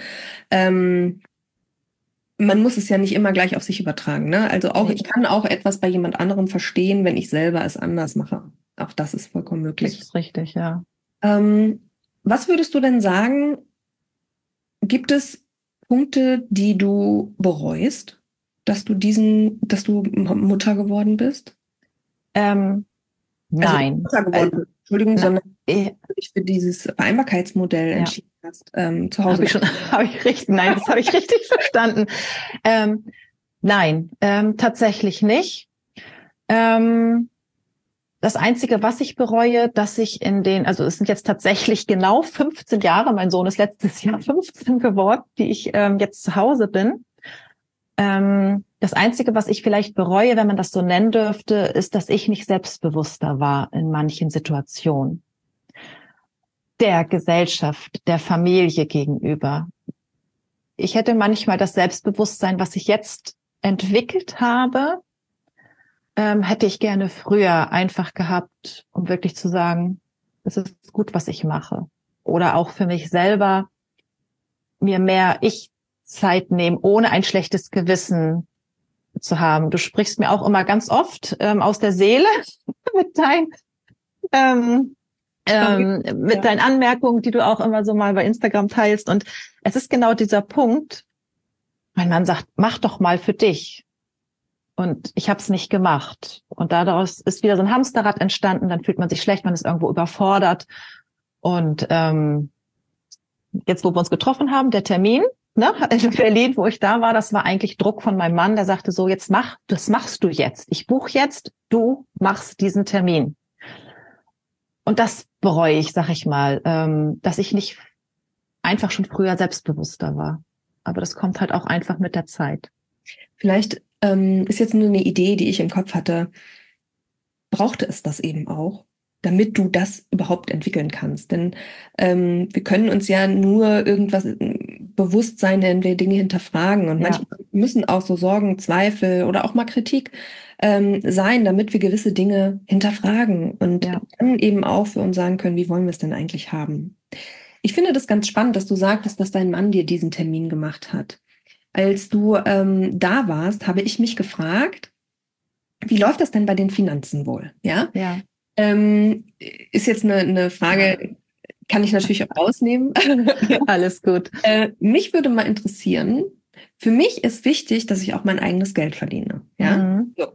Man muss es ja nicht immer gleich auf sich übertragen, ne? Also ich kann auch etwas bei jemand anderem verstehen, wenn ich selber es anders mache. Auch das ist vollkommen möglich. Das ist richtig, ja. Was würdest du denn sagen, gibt es Punkte, die du bereust, dass du Mutter geworden bist? Nein. Also Mutter geworden bist, Entschuldigung, sondern dich für dieses Vereinbarkeitsmodell entschieden hast, zu Hause. Nein, das habe ich richtig verstanden. Nein, tatsächlich nicht. Das Einzige, was ich bereue, dass ich also es sind jetzt tatsächlich genau 15 Jahre, mein Sohn ist letztes Jahr 15 geworden, die ich jetzt zu Hause bin. Das Einzige, was ich vielleicht bereue, wenn man das so nennen dürfte, ist, dass ich nicht selbstbewusster war in manchen Situationen. Der Gesellschaft, der Familie gegenüber. Ich hätte manchmal das Selbstbewusstsein, was ich jetzt entwickelt habe, hätte ich gerne früher einfach gehabt, um wirklich zu sagen, es ist gut, was ich mache. Oder auch für mich selber mir mehr Ich-Zeit nehmen, ohne ein schlechtes Gewissen zu haben. Du sprichst mir auch immer ganz oft aus der Seele mit deinen Anmerkungen, die du auch immer so mal bei Instagram teilst. Und es ist genau dieser Punkt, mein Mann sagt, mach doch mal für dich. Und ich habe es nicht gemacht. Und daraus ist wieder so ein Hamsterrad entstanden. Dann fühlt man sich schlecht, man ist irgendwo überfordert. Und jetzt, wo wir uns getroffen haben, der Termin, ne, in Berlin, wo ich da war, das war eigentlich Druck von meinem Mann. Der sagte so, das machst du jetzt. Ich buche jetzt, du machst diesen Termin. Und das bereue ich, sag ich mal, dass ich nicht einfach schon früher selbstbewusster war. Aber das kommt halt auch einfach mit der Zeit. Vielleicht ist jetzt nur eine Idee, die ich im Kopf hatte. Brauchte es das eben auch? damit du das überhaupt entwickeln kannst. Denn wir können uns ja nur irgendwas bewusst sein, wenn wir Dinge hinterfragen. Und manchmal müssen auch so Sorgen, Zweifel oder auch mal Kritik sein, damit wir gewisse Dinge hinterfragen und dann eben auch für uns sagen können, wie wollen wir es denn eigentlich haben. Ich finde das ganz spannend, dass du sagtest, dass dein Mann dir diesen Termin gemacht hat. Als du da warst, habe ich mich gefragt, wie läuft das denn bei den Finanzen wohl? Ja. Ist jetzt eine Frage, kann ich natürlich auch rausnehmen. Alles gut. Mich würde mal interessieren, für mich ist wichtig, dass ich auch mein eigenes Geld verdiene. Ja? So.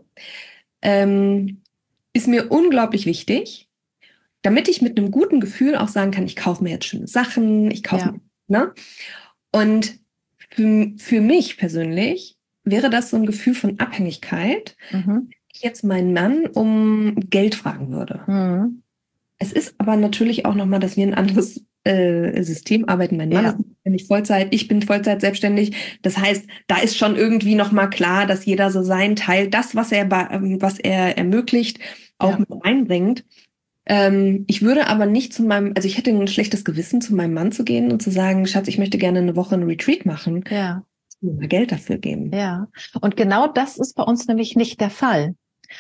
Ist mir unglaublich wichtig, damit ich mit einem guten Gefühl auch sagen kann, ich kaufe mir jetzt schöne Sachen, ich kaufe mir, ne? Und für mich persönlich wäre das so ein Gefühl von Abhängigkeit, wenn ich jetzt meinen Mann um Geld fragen würde. Es ist aber natürlich auch nochmal, dass wir ein anderes System arbeiten. Mein Mann ist nämlich Vollzeit, ich bin Vollzeit selbstständig. Das heißt, da ist schon irgendwie nochmal klar, dass jeder so seinen Teil, das, was er ermöglicht, auch mit einbringt. Ich würde aber nicht also ich hätte ein schlechtes Gewissen, zu meinem Mann zu gehen und zu sagen, Schatz, ich möchte gerne eine Woche ein Retreat machen. Mir mal Geld dafür geben. Ja, und genau das ist bei uns nämlich nicht der Fall.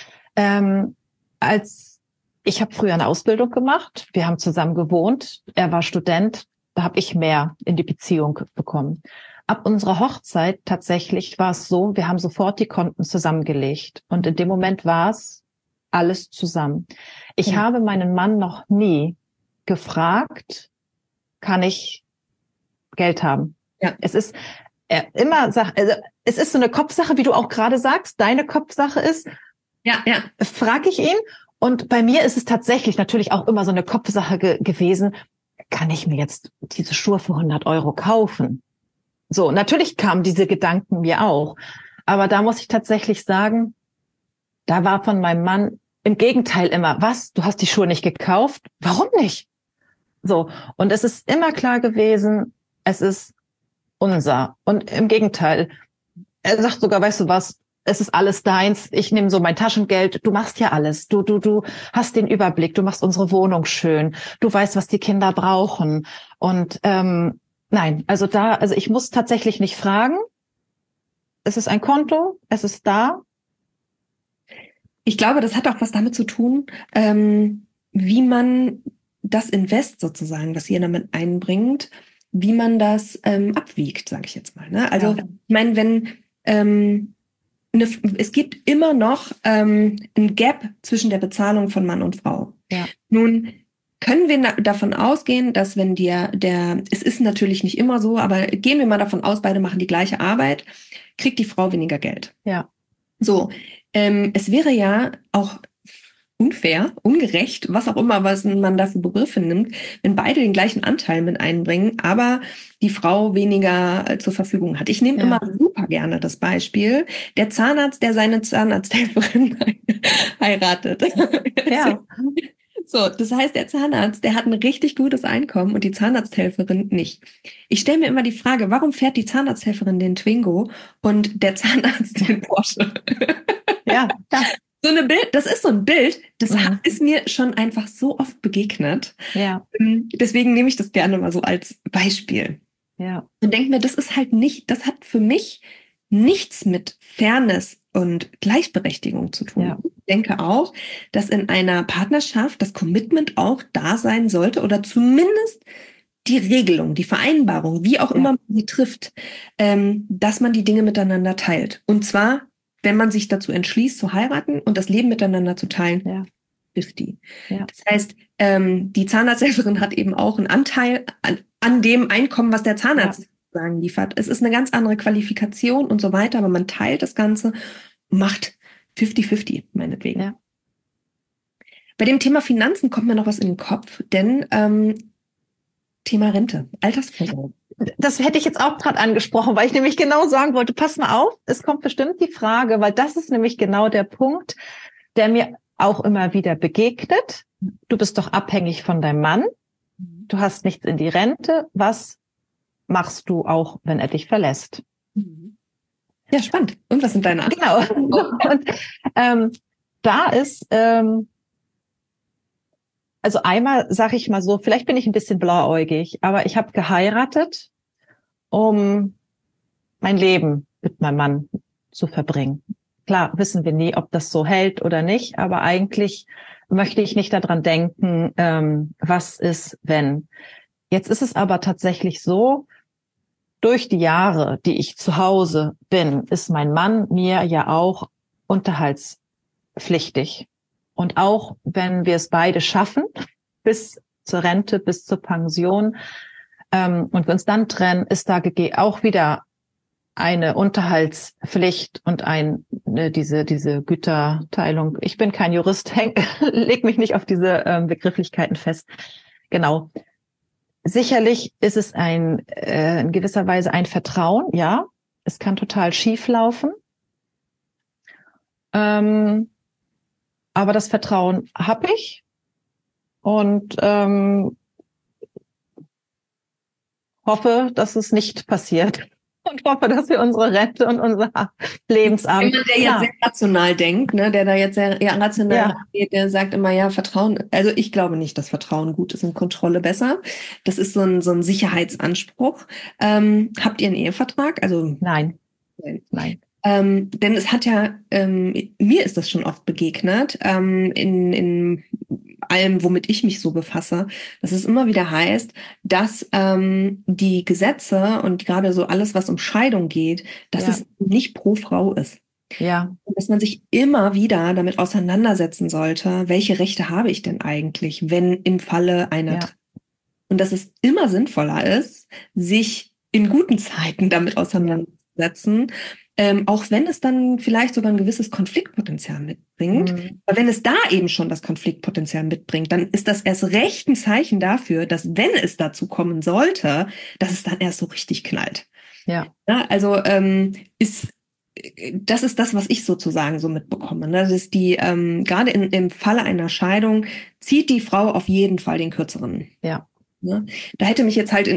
Ich habe früher eine Ausbildung gemacht, wir haben zusammen gewohnt, er war Student, da habe ich mehr in die Beziehung bekommen. Ab unserer Hochzeit tatsächlich war es so, wir haben sofort die Konten zusammengelegt und in dem Moment war es alles zusammen. Ich habe meinen Mann noch nie gefragt, kann ich Geld haben? Es ist es ist so eine Kopfsache, wie du auch gerade sagst, deine Kopfsache ist, frage ich ihn. Und bei mir ist es tatsächlich natürlich auch immer so eine Kopfsache gewesen, kann ich mir jetzt diese Schuhe für 100 € kaufen? So, natürlich kamen diese Gedanken mir auch. Aber da muss ich tatsächlich sagen, da war von meinem Mann im Gegenteil immer, was? Du hast die Schuhe nicht gekauft? Warum nicht? So, und es ist immer klar gewesen, es ist unser. Und im Gegenteil, er sagt sogar, weißt du was, es ist alles deins, ich nehme so mein Taschengeld, du machst ja alles, du hast den Überblick, du machst unsere Wohnung schön, du weißt, was die Kinder brauchen. Und nein, also ich muss tatsächlich nicht fragen, es ist ein Konto, es ist da. Ich glaube, das hat auch was damit zu tun, wie man das Invest sozusagen, das jeder mit einbringt, wie man das abwiegt, sage ich jetzt mal. Ne? Also ich meine, wenn es gibt immer noch ein Gap zwischen der Bezahlung von Mann und Frau. Nun können wir davon ausgehen, dass wenn es ist natürlich nicht immer so, aber gehen wir mal davon aus, beide machen die gleiche Arbeit, kriegt die Frau weniger Geld. So, es wäre ja auch unfair, ungerecht, was auch immer, was man da für Begriffe nimmt, wenn beide den gleichen Anteil mit einbringen, aber die Frau weniger zur Verfügung hat. Ich nehme immer super gerne das Beispiel, der Zahnarzt, der seine Zahnarzthelferin heiratet. So, das heißt, der Zahnarzt, der hat ein richtig gutes Einkommen und die Zahnarzthelferin nicht. Ich stelle mir immer die Frage, warum fährt die Zahnarzthelferin den Twingo und der Zahnarzt den Porsche? Das ist so ein Bild, das ist mir schon einfach so oft begegnet. Deswegen nehme ich das gerne mal so als Beispiel. Und denke mir, das hat für mich nichts mit Fairness und Gleichberechtigung zu tun. Ich denke auch, dass in einer Partnerschaft das Commitment auch da sein sollte oder zumindest die Regelung, die Vereinbarung, wie auch immer man sie trifft, dass man die Dinge miteinander teilt. Und zwar, wenn man sich dazu entschließt, zu heiraten und das Leben miteinander zu teilen, 50. Das heißt, die Zahnarzthelferin hat eben auch einen Anteil an dem Einkommen, was der Zahnarzt liefert. Es ist eine ganz andere Qualifikation und so weiter, aber man teilt das Ganze, macht 50-50, meinetwegen. Bei dem Thema Finanzen kommt mir noch was in den Kopf, denn Thema Rente, Altersvorsorge. Das hätte ich jetzt auch gerade angesprochen, weil ich nämlich genau sagen wollte, pass mal auf, es kommt bestimmt die Frage, weil das ist nämlich genau der Punkt, der mir auch immer wieder begegnet. Du bist doch abhängig von deinem Mann, du hast nichts in die Rente, was machst du auch, wenn er dich verlässt? Ja, spannend. Und was sind deine Antworten? Genau. Und da ist Also einmal sage ich mal so, vielleicht bin ich ein bisschen blauäugig, aber ich habe geheiratet, um mein Leben mit meinem Mann zu verbringen. Klar, wissen wir nie, ob das so hält oder nicht, aber eigentlich möchte ich nicht daran denken, was ist, wenn. Jetzt ist es aber tatsächlich so, durch die Jahre, die ich zu Hause bin, ist mein Mann mir ja auch unterhaltspflichtig. Und auch wenn wir es beide schaffen, bis zur Rente, bis zur Pension, und wir uns dann trennen, ist da auch wieder eine Unterhaltspflicht und diese Güterteilung. Ich bin kein Jurist, leg mich nicht auf diese Begrifflichkeiten fest. Genau. Sicherlich ist es in gewisser Weise ein Vertrauen, ja. Es kann total schief laufen. Aber das Vertrauen habe ich und hoffe, dass es nicht passiert. Und hoffe, dass wir unsere Rente und unser Lebensabend... Jemand, der jetzt sehr rational denkt, ne, der da jetzt sehr rational geht, der sagt immer, ja, Vertrauen, also ich glaube nicht, dass Vertrauen gut ist und Kontrolle besser. Das ist so ein Sicherheitsanspruch. Habt ihr einen Ehevertrag? Also Nein. Denn es hat ja, mir ist das schon oft begegnet, in allem, womit ich mich so befasse, dass es immer wieder heißt, dass die Gesetze und gerade so alles, was um Scheidung geht, dass es nicht pro Frau ist. Ja. Und dass man sich immer wieder damit auseinandersetzen sollte, welche Rechte habe ich denn eigentlich, wenn im Falle einer und dass es immer sinnvoller ist, sich in guten Zeiten damit auseinanderzusetzen, auch wenn es dann vielleicht sogar ein gewisses Konfliktpotenzial mitbringt. Aber wenn es da eben schon das Konfliktpotenzial mitbringt, dann ist das erst recht ein Zeichen dafür, dass wenn es dazu kommen sollte, dass es dann erst so richtig knallt. Ja. Also das ist das, was ich sozusagen so mitbekomme. Ne? Das ist die, gerade im Falle einer Scheidung zieht die Frau auf jeden Fall den kürzeren. Ja. Ne? Da hätte mich jetzt halt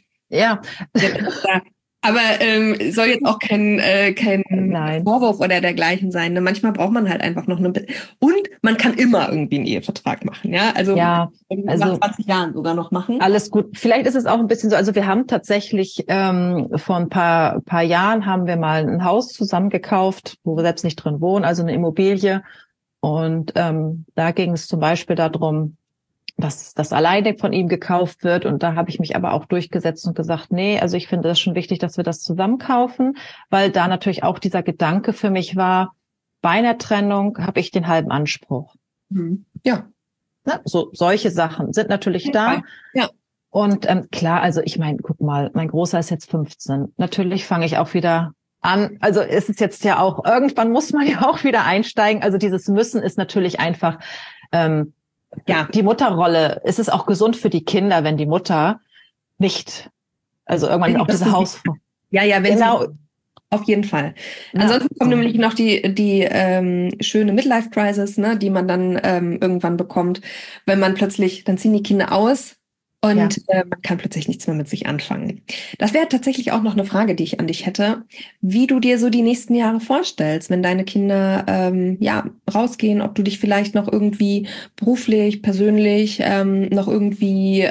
aber soll jetzt auch kein Vorwurf oder dergleichen sein. Ne? Manchmal braucht man halt einfach noch und man kann immer irgendwie einen Ehevertrag machen. Ja, also nach 20 Jahren sogar noch machen. Alles gut. Vielleicht ist es auch ein bisschen so, also wir haben tatsächlich vor ein paar Jahren haben wir mal ein Haus zusammen gekauft, wo wir selbst nicht drin wohnen, also eine Immobilie. Und da ging es zum Beispiel darum, dass das alleine von ihm gekauft wird. Und da habe ich mich aber auch durchgesetzt und gesagt, nee, also ich finde das schon wichtig, dass wir das zusammen kaufen, weil da natürlich auch dieser Gedanke für mich war, bei einer Trennung habe ich den halben Anspruch. Ja. Ne? So solche Sachen sind natürlich da. Ja. Und klar, also ich meine, guck mal, mein Großer ist jetzt 15. Natürlich fange ich auch wieder an. Also ist es jetzt ja auch, irgendwann muss man ja auch wieder einsteigen. Also dieses Müssen ist natürlich einfach... die Mutterrolle, ist es auch gesund für die Kinder, wenn die Mutter nicht, also irgendwann auch diese Hausfrau. Ja, wenn genau. Auf jeden Fall. Ja. Ansonsten kommt nämlich noch die schöne Midlife-Crisis, ne, die man dann irgendwann bekommt, wenn man plötzlich, dann ziehen die Kinder aus und man kann plötzlich nichts mehr mit sich anfangen. Das wäre tatsächlich auch noch eine Frage, die ich an dich hätte, wie du dir so die nächsten Jahre vorstellst, wenn deine Kinder rausgehen, ob du dich vielleicht noch irgendwie beruflich, persönlich noch irgendwie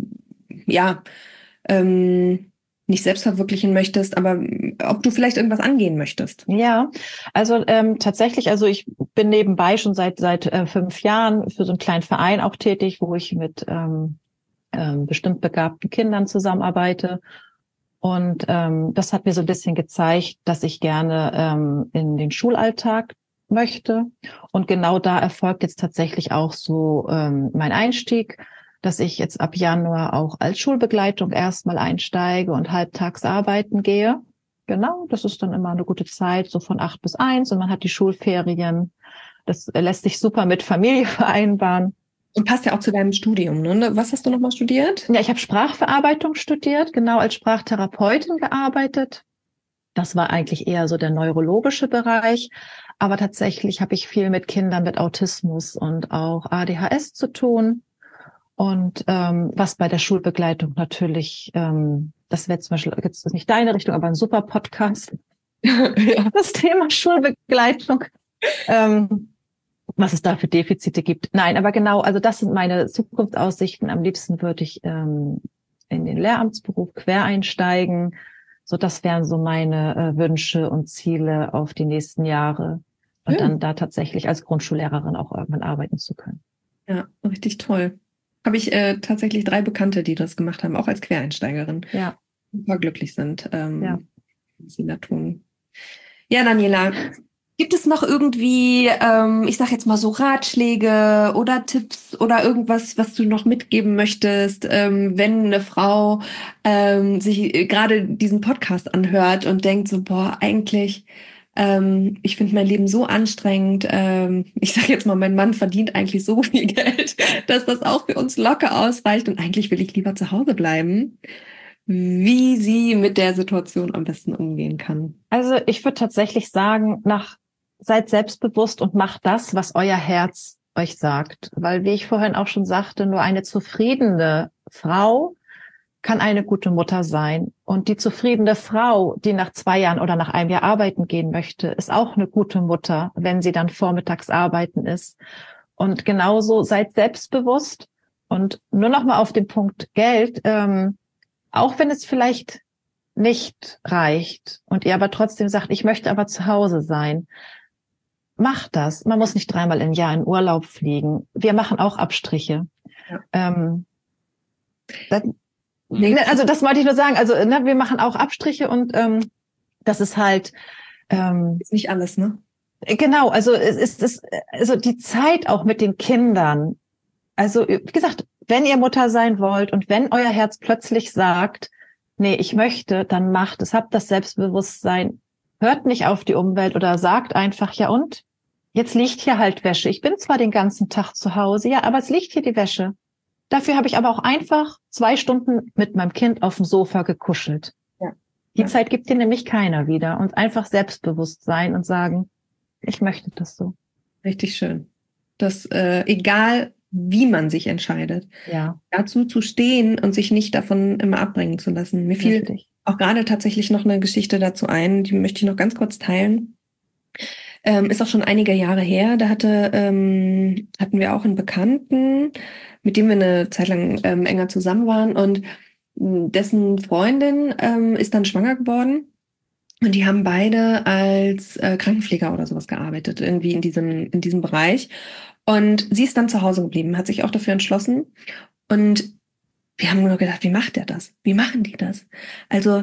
nicht selbst verwirklichen möchtest, aber ob du vielleicht irgendwas angehen möchtest. Ja, also tatsächlich, also ich bin nebenbei schon seit 5 Jahren für so einen kleinen Verein auch tätig, wo ich mit bestimmt begabten Kindern zusammenarbeite. Und das hat mir so ein bisschen gezeigt, dass ich gerne in den Schulalltag möchte. Und genau da erfolgt jetzt tatsächlich auch so mein Einstieg, dass ich jetzt ab Januar auch als Schulbegleitung erstmal einsteige und halbtags arbeiten gehe. Genau, das ist dann immer eine gute Zeit, so von 8 bis 1 und man hat die Schulferien. Das lässt sich super mit Familie vereinbaren. Und passt ja auch zu deinem Studium, ne? Was hast du nochmal studiert? Ja, ich habe Sprachverarbeitung studiert, genau als Sprachtherapeutin gearbeitet. Das war eigentlich eher so der neurologische Bereich. Aber tatsächlich habe ich viel mit Kindern mit Autismus und auch ADHS zu tun. Und was bei der Schulbegleitung natürlich, das wäre zum Beispiel jetzt nicht deine Richtung, aber ein super Podcast. Das Thema Schulbegleitung. was es da für Defizite gibt. Nein, aber genau, also das sind meine Zukunftsaussichten. Am liebsten würde ich in den Lehramtsberuf quer einsteigen. So, das wären so meine Wünsche und Ziele auf die nächsten Jahre. Und dann da tatsächlich als Grundschullehrerin auch irgendwann arbeiten zu können. Ja, richtig toll. Habe ich tatsächlich 3 Bekannte, die das gemacht haben, auch als Quereinsteigerin. Ja. Super glücklich sind, was sie da tun. Ja, Daniela, gibt es noch irgendwie, ich sag jetzt mal so Ratschläge oder Tipps oder irgendwas, was du noch mitgeben möchtest, wenn eine Frau sich gerade diesen Podcast anhört und denkt so, boah, eigentlich, ich finde mein Leben so anstrengend. Ich sag jetzt mal, mein Mann verdient eigentlich so viel Geld, dass das auch für uns locker ausreicht und eigentlich will ich lieber zu Hause bleiben. Wie sie mit der Situation am besten umgehen kann. Also ich würde tatsächlich sagen, seid selbstbewusst und macht das, was euer Herz euch sagt. Weil, wie ich vorhin auch schon sagte, nur eine zufriedene Frau kann eine gute Mutter sein. Und die zufriedene Frau, die nach 2 Jahren oder nach einem Jahr arbeiten gehen möchte, ist auch eine gute Mutter, wenn sie dann vormittags arbeiten ist. Und genauso seid selbstbewusst und nur noch mal auf den Punkt Geld, auch wenn es vielleicht nicht reicht und ihr aber trotzdem sagt, ich möchte aber zu Hause sein, macht das. Man muss nicht 3-mal im Jahr in Urlaub fliegen. Wir machen auch Abstriche. Ja. Also das wollte ich nur sagen. Also wir machen auch Abstriche und das ist halt ist nicht alles, ne? Genau. Also es ist also die Zeit auch mit den Kindern. Also wie gesagt, wenn ihr Mutter sein wollt und wenn euer Herz plötzlich sagt, nee, ich möchte, dann macht es, habt das Selbstbewusstsein, hört nicht auf die Umwelt oder sagt einfach, ja und? Jetzt liegt hier halt Wäsche. Ich bin zwar den ganzen Tag zu Hause, ja, aber es liegt hier die Wäsche. Dafür habe ich aber auch einfach 2 Stunden mit meinem Kind auf dem Sofa gekuschelt. Ja. Die Zeit gibt dir nämlich keiner wieder. Und einfach selbstbewusst sein und sagen, ich möchte das so. Richtig schön. Das, egal wie man sich entscheidet, dazu zu stehen und sich nicht davon immer abbringen zu lassen. Mir fiel auch gerade tatsächlich noch eine Geschichte dazu ein, die möchte ich noch ganz kurz teilen. Ist auch schon einige Jahre her. Da hatten wir auch einen Bekannten, mit dem wir eine Zeit lang enger zusammen waren und dessen Freundin ist dann schwanger geworden. Und die haben beide als Krankenpfleger oder sowas gearbeitet, irgendwie in diesem Bereich. Und sie ist dann zu Hause geblieben, hat sich auch dafür entschlossen. Und wir haben nur gedacht, wie macht der das? Wie machen die das? Also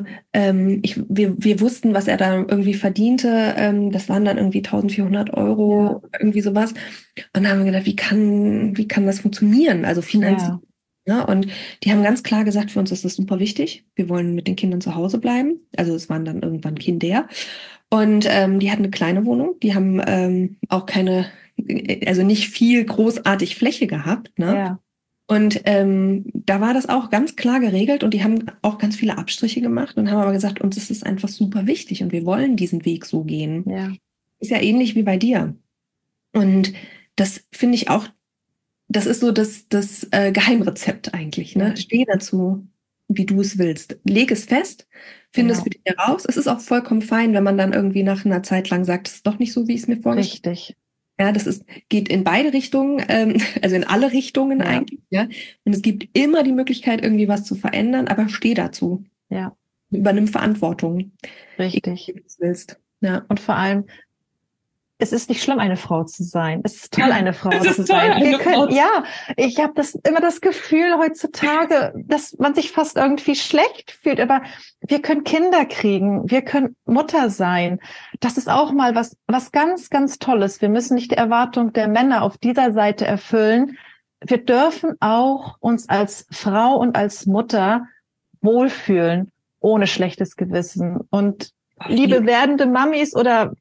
wir wussten, was er da irgendwie verdiente. Das waren dann irgendwie 1.400 €, irgendwie sowas. Und dann haben wir gedacht, wie kann das funktionieren? Also finanziell. Ja, und die haben ganz klar gesagt, für uns ist das super wichtig. Wir wollen mit den Kindern zu Hause bleiben. Also es waren dann irgendwann Kinder. Und die hatten eine kleine Wohnung. Die haben auch also nicht viel großartig Fläche gehabt. Ne? Ja. Und da war das auch ganz klar geregelt und die haben auch ganz viele Abstriche gemacht und haben aber gesagt, uns ist es einfach super wichtig und wir wollen diesen Weg so gehen. Ja. Ist ja ähnlich wie bei dir. Und das finde ich auch, das ist so das Geheimrezept eigentlich. Ne? Ja. Steh dazu, wie du es willst. Leg es fest, finde es für dich heraus. Es ist auch vollkommen fein, wenn man dann irgendwie nach einer Zeit lang sagt, es ist doch nicht so, wie ich es mir vorgestellt habe. Richtig. Ja, geht in beide Richtungen, also in alle Richtungen eigentlich. Ja. Und es gibt immer die Möglichkeit, irgendwie was zu verändern, aber steh dazu. Ja. Übernimm Verantwortung. Richtig. Wie du es willst. Ja. Und vor allem, es ist nicht schlimm, eine Frau zu sein. Es ist toll, eine Frau zu sein. Ich habe immer das Gefühl heutzutage, dass man sich fast irgendwie schlecht fühlt. Aber wir können Kinder kriegen, wir können Mutter sein. Das ist auch mal was ganz, ganz Tolles. Wir müssen nicht die Erwartung der Männer auf dieser Seite erfüllen. Wir dürfen auch uns als Frau und als Mutter wohlfühlen, ohne schlechtes Gewissen. Und liebe werdende Mamis oder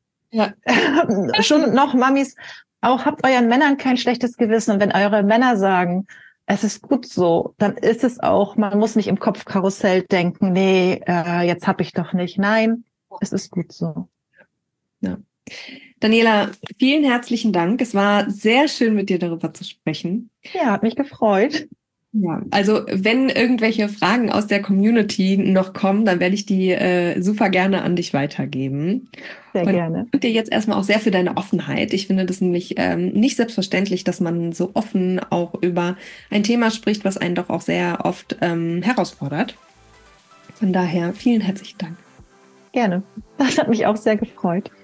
schon noch Mamis, auch habt euren Männern kein schlechtes Gewissen. Und wenn eure Männer sagen, es ist gut so, dann ist es auch, man muss nicht im Kopfkarussell denken, nee, jetzt hab ich doch nicht. Nein, es ist gut so. Ja. Daniela, vielen herzlichen Dank. Es war sehr schön, mit dir darüber zu sprechen. Ja, hat mich gefreut. Ja, also wenn irgendwelche Fragen aus der Community noch kommen, dann werde ich die super gerne an dich weitergeben. Sehr Und gerne. ich danke dir jetzt erstmal auch sehr für deine Offenheit. Ich finde das nämlich nicht selbstverständlich, dass man so offen auch über ein Thema spricht, was einen doch auch sehr oft herausfordert. Von daher vielen herzlichen Dank. Gerne. Das hat mich auch sehr gefreut.